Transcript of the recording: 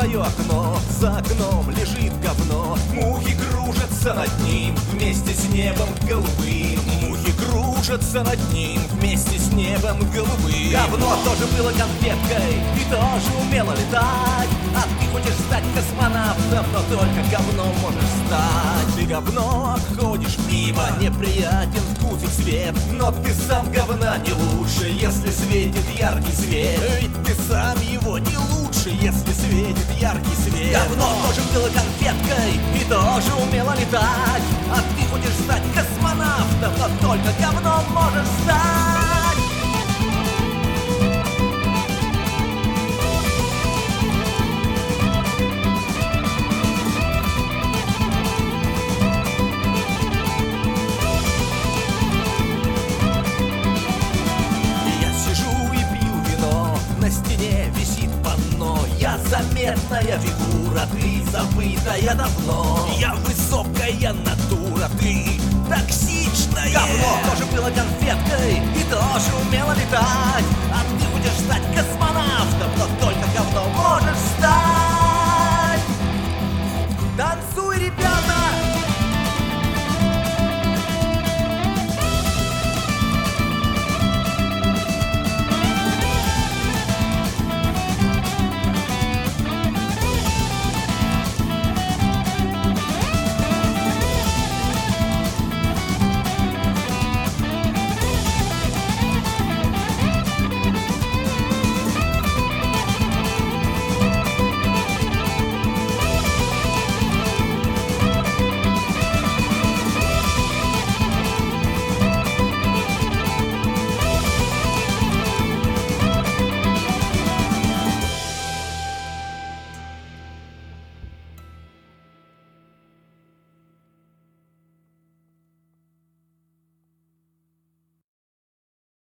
свое окно, за окном лежит говно. Мухи кружатся над ним вместе с небом голубым. Мухи кружатся над ним вместе с небом голубым. Говно тоже было конфеткой и тоже умело летать. А ты хочешь стать космонавтом, но только говном можешь стать. Ты говно обходишь мимо, неприятен вкус и цвет, но ты сам говна не лучше, если светит яркий свет. Ведь ты сам его не лучше, если светит яркий свет. Говно тоже было конфеткой и тоже умело летать. А ты хочешь стать космонавтом, но только говном можешь стать. На стене висит панно. Я заметная фигура, ты забытая давно. Я высокая натура, ты токсичная. Говно тоже было конфеткой и тоже умело летать. А ты